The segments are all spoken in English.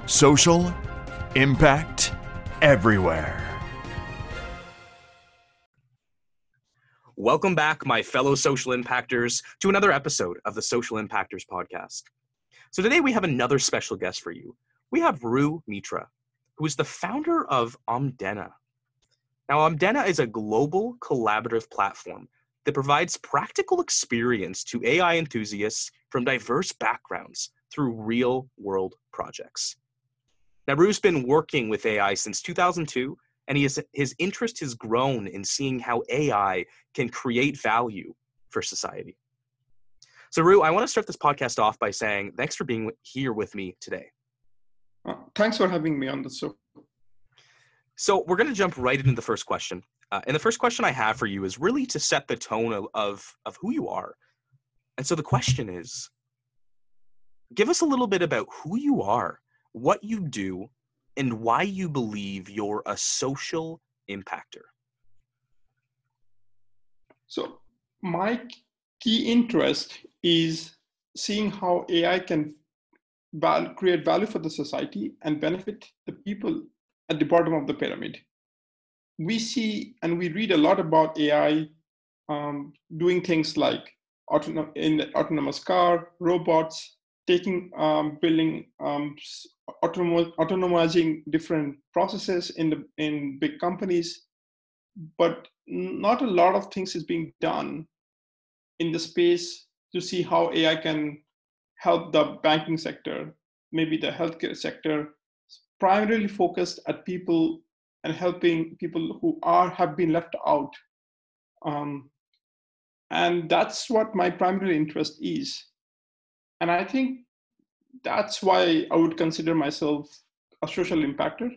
Social impact everywhere. Welcome back, my fellow social impactors, to another episode of the Social Impactors podcast. So today we have another special guest for you. We have Roo Mitra, who is the founder of Omdena. Now, Omdena is a global collaborative platform that provides practical experience to AI enthusiasts from diverse backgrounds through real-world projects. Now, Roo's been working with AI since 2002, and his interest has grown in seeing how AI can create value for society. So, Roo, I want to start this podcast off by saying thanks for being here with me today. Thanks for having me on the show. So we're going to jump right into the first question. And the first question I have for you is really to set the tone of who you are. And so the question is, give us a little bit about who you are, what you do, and why you believe you're a social impactor. So my key interest is seeing how AI can create value for the society and benefit the people at the bottom of the pyramid. We see and we read a lot about AI doing things like in the autonomous car, robots, building autonomizing different processes in big companies, but not a lot of things is being done in the space to see how AI can help the banking sector, maybe the healthcare sector, primarily focused at people and helping people who have been left out. And that's what my primary interest is. And I think that's why I would consider myself a social impactor,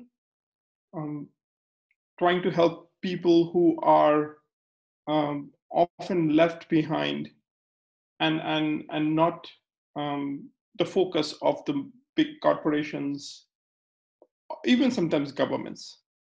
trying to help people who are often left behind and not the focus of the big corporations, even sometimes governments.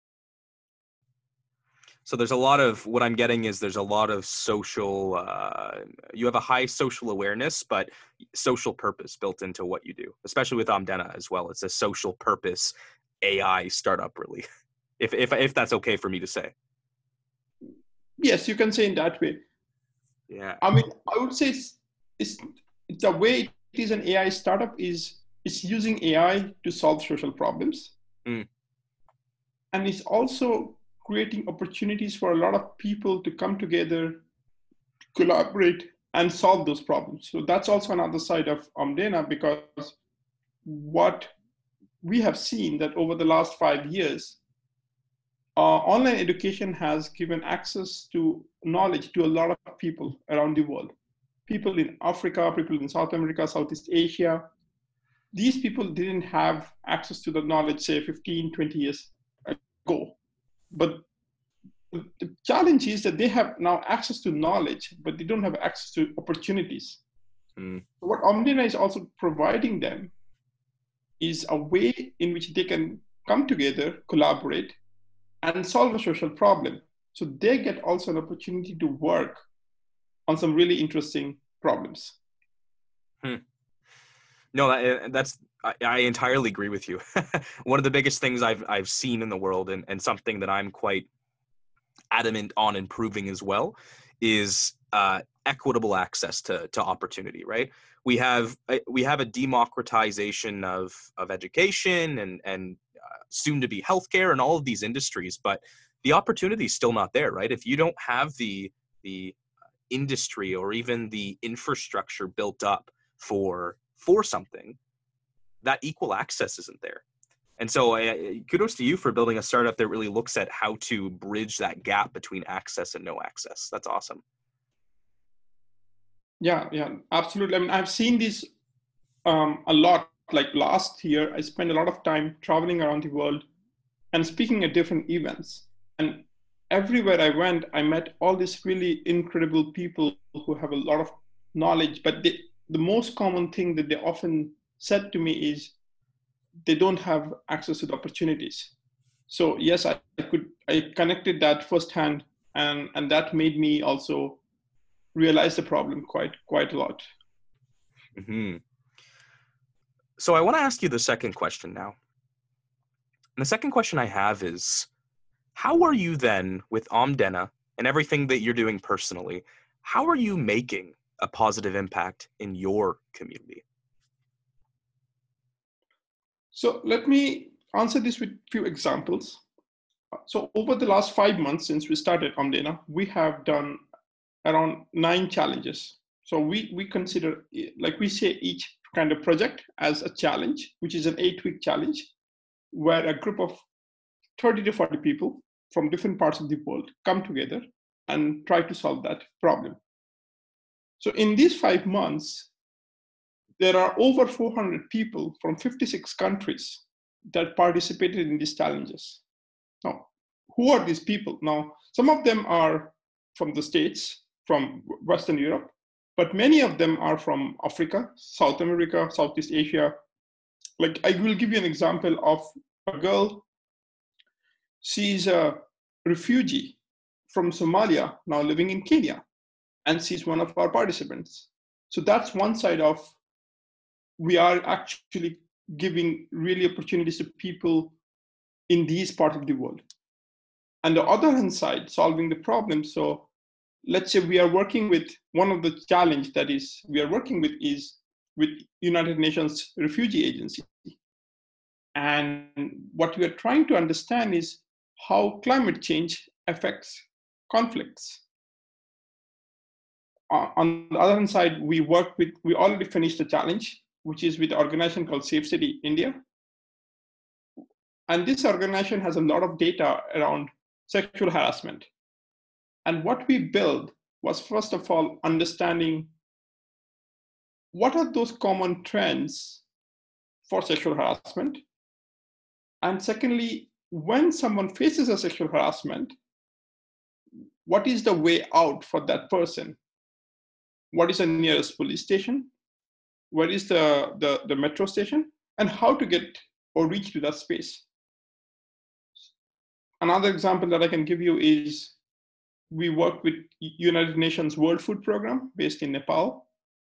So there's a lot of, what I'm getting is there's a lot of social, you have a high social awareness, but social purpose built into what you do, especially with Omdena as well. It's a social purpose AI startup, really, if that's okay for me to say. Yes, you can say in that way. Yeah. I mean, I would say it's the way it is an AI startup is it's using AI to solve social problems. And it's also creating opportunities for a lot of people to come together, collaborate, and solve those problems. So that's also another side of Omdena, because what we have seen that over the last 5 years, online education has given access to knowledge to a lot of people around the world. People in Africa, people in South America, Southeast Asia. These people didn't have access to the knowledge, say 15, 20 years ago. But the challenge is that they have now access to knowledge, but they don't have access to opportunities. What Omdena is also providing them is a way in which they can come together, collaborate, and solve a social problem. So they get also an opportunity to work on some really interesting problems. No, I entirely agree with you. One of the biggest things I've seen in the world, and something that I'm quite adamant on improving as well, is equitable access to opportunity. Right? We have a democratization of education and soon to be healthcare and all of these industries, but the opportunity is still not there. Right? If you don't have the industry or even the infrastructure built up for something, that equal access isn't there. And so kudos to you for building a startup that really looks at how to bridge that gap between access and no access. That's awesome. Yeah, absolutely. I mean, I've seen this a lot. Like last year, I spent a lot of time traveling around the world and speaking at different events. And everywhere I went, I met all these really incredible people who have a lot of knowledge. But the most common thing that they often said to me is they don't have access to the opportunities. So yes, I connected that firsthand, and that made me also realize the problem quite a lot. Mm-hmm. So I want to ask you the second question now. And the second question I have is, how are you then with Omdena and everything that you're doing personally, how are you making a positive impact in your community? So let me answer this with a few examples. So over the last 5 months since we started Omdena, we have done around 9 challenges. So we consider, like we say, each kind of project as a challenge, which is an 8-week challenge, where a group of 30 to 40 people from different parts of the world come together and try to solve that problem. So in these 5 months, there are over 400 people from 56 countries that participated in these challenges. Now, who are these people? Now, some of them are from the States, from Western Europe, but many of them are from Africa, South America, Southeast Asia. Like, I will give you an example of a girl. She's a refugee from Somalia, now living in Kenya, and she's one of our participants. So that's one side of, we are actually giving really opportunities to people in these parts of the world. And the other hand side, solving the problem. So let's say we are working with, one of the challenge that is we are working with is with United Nations Refugee Agency. And what we are trying to understand is how climate change affects conflicts. On the other hand side, we already finished the challenge, which is with an organization called Safe City India. And this organization has a lot of data around sexual harassment. And what we built was, first of all, understanding what are those common trends for sexual harassment. And secondly, when someone faces a sexual harassment, what is the way out for that person? What is the nearest police station? Where is the metro station? And how to get or reach to that space? Another example that I can give you is we work with United Nations World Food Program based in Nepal.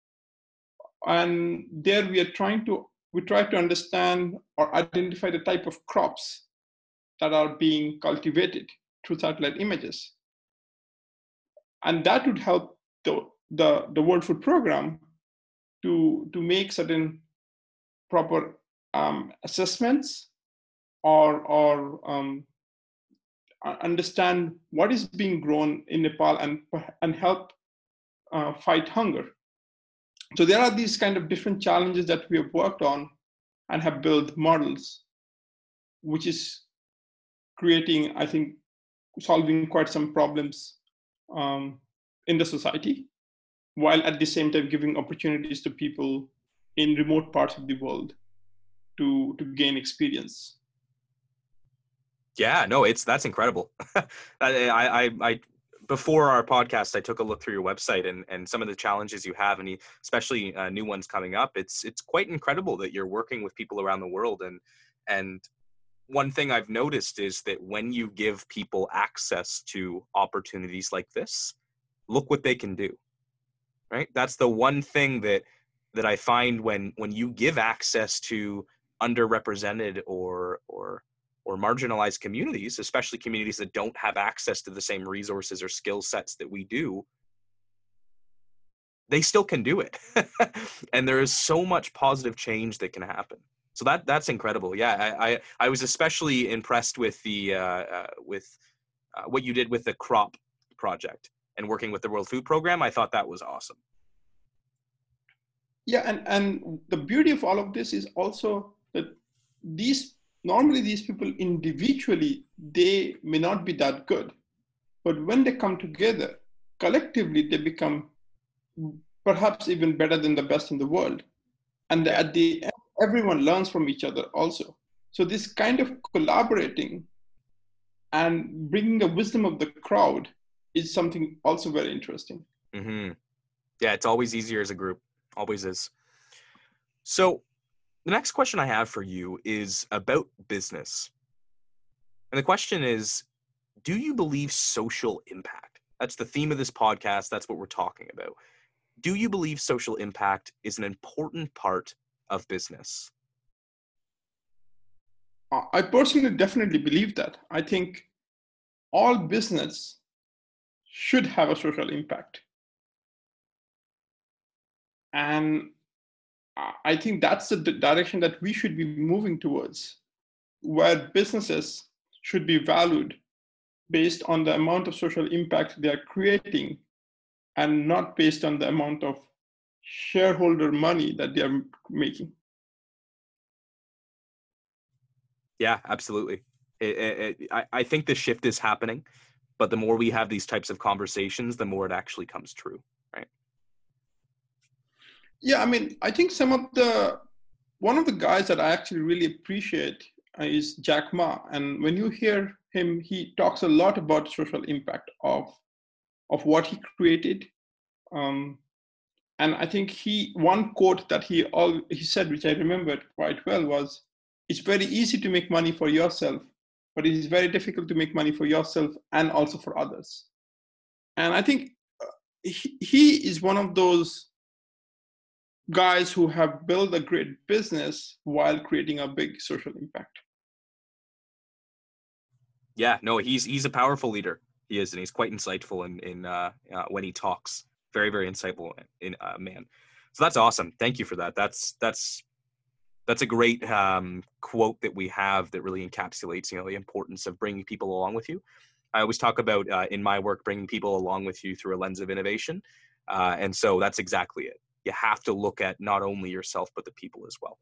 And there we try to understand or identify the type of crops that are being cultivated through satellite images. And that would help the World Food Program to make certain proper assessments or understand what is being grown in Nepal and help fight hunger. So there are these kind of different challenges that we have worked on and have built models, which is creating, I think, solving quite some problems in the society, while at the same time giving opportunities to people in remote parts of the world to gain experience. Yeah, no, that's incredible. I before our podcast, I took a look through your website and some of the challenges you have, and especially new ones coming up. It's quite incredible that you're working with people around the world. And one thing I've noticed is that when you give people access to opportunities like this, look what they can do. Right? That's the one thing that I find when you give access to underrepresented or marginalized communities, especially communities that don't have access to the same resources or skill sets that we do, they still can do it. And there is so much positive change that can happen. So that's incredible. Yeah, I was especially impressed with the what you did with the crop project and working with the World Food Program. I thought that was awesome. Yeah, and the beauty of all of this is also that normally these people individually, they may not be that good, but when they come together, collectively, they become perhaps even better than the best in the world. And at the end, everyone learns from each other also. So this kind of collaborating and bringing the wisdom of the crowd is something also very interesting. Mm-hmm. Yeah, it's always easier as a group. Always is. So the next question I have for you is about business. And the question is, do you believe social impact? That's the theme of this podcast. That's what we're talking about. Do you believe social impact is an important part of business? I personally definitely believe that. I think all business should have a social impact. And I think that's the direction that we should be moving towards, where businesses should be valued based on the amount of social impact they are creating and not based on the amount of shareholder money that they are making. Yeah, absolutely. I think the shift is happening, but the more we have these types of conversations, the more it actually comes true, right? Yeah, I mean, I think one of the guys that I actually really appreciate is Jack Ma. And when you hear him, he talks a lot about social impact of what he created. And I think one quote that he said, which I remembered quite well, was, "It's very easy to make money for yourself, but it is very difficult to make money for yourself and also for others." And I think he is one of those guys who have built a great business while creating a big social impact. Yeah, no, he's a powerful leader. He is, and he's quite insightful in when he talks. Very, very insightful man. So that's awesome. Thank you for that. That's a great quote that we have that really encapsulates, the importance of bringing people along with you. I always talk about in my work bringing people along with you through a lens of innovation, and so that's exactly it. You have to look at not only yourself but the people as well.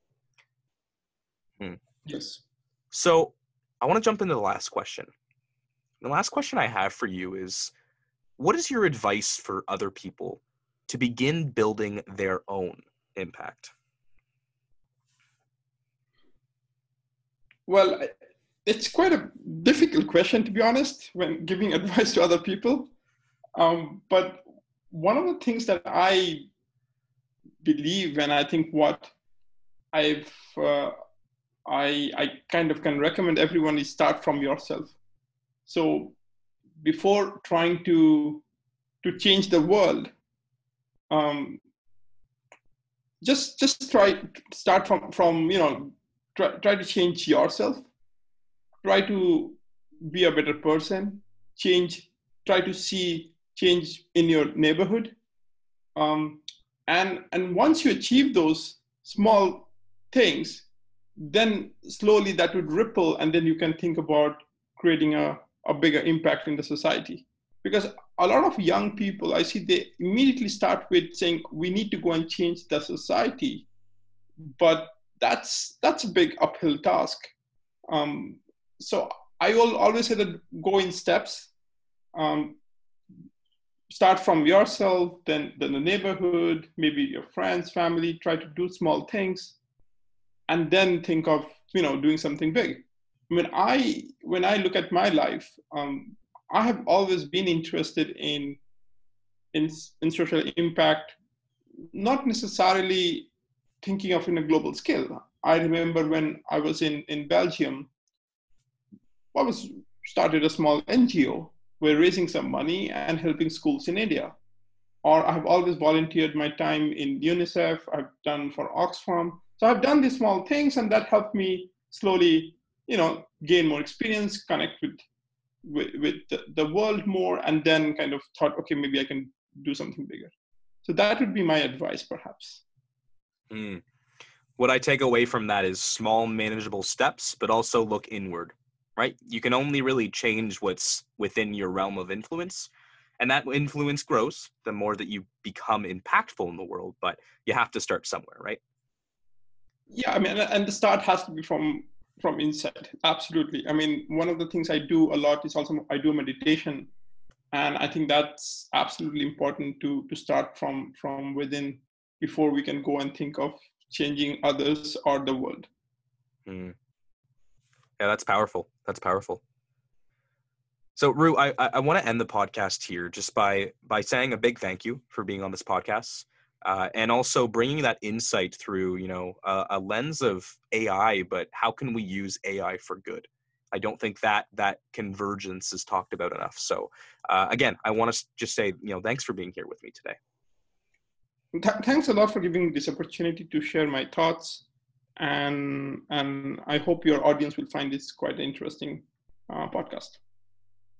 Yes. So I want to jump into the last question. The last question I have for you is, what is your advice for other people to begin building their own impact? Well, it's quite a difficult question, to be honest, when giving advice to other people. But one of the things that I believe, and I think what I kind of can recommend everyone, is start from yourself. So before trying to change the world, just start from try to change yourself. Try to be a better person. Try to see change in your neighborhood. And once you achieve those small things, then slowly that would ripple, and then you can think about creating a bigger impact in the society. Because a lot of young people, I see, they immediately start with saying, we need to go and change the society. But that's a big uphill task. So I will always say that go in steps. Start from yourself, then the neighborhood, maybe your friends, family. Try to do small things, and then think of doing something big. When I look at my life, I have always been interested in social impact, not necessarily thinking of in a global scale. I remember when I was in Belgium, I started a small NGO. We're raising some money and helping schools in India. Or I have always volunteered my time in UNICEF. I've done for Oxfam. So I've done these small things, and that helped me slowly, gain more experience, connect with the world more, and then kind of thought, okay, maybe I can do something bigger. So that would be my advice, perhaps. What I take away from that is small, manageable steps, but also look inward, right? You can only really change what's within your realm of influence. And that influence grows the more that you become impactful in the world, but you have to start somewhere, right? Yeah, and the start has to be from inside. Absolutely. One of the things I do a lot is also I do meditation, and I think that's absolutely important to start from within before we can go and think of changing others or the world. Yeah, that's powerful. That's powerful. So, Ru, I want to end the podcast here just by saying a big thank you for being on this podcast, and also bringing that insight through, a lens of AI, but how can we use AI for good? I don't think that convergence is talked about enough. So, again, I want to just say, thanks for being here with me today. Thanks a lot for giving me this opportunity to share my thoughts. and I hope your audience will find this quite an interesting podcast.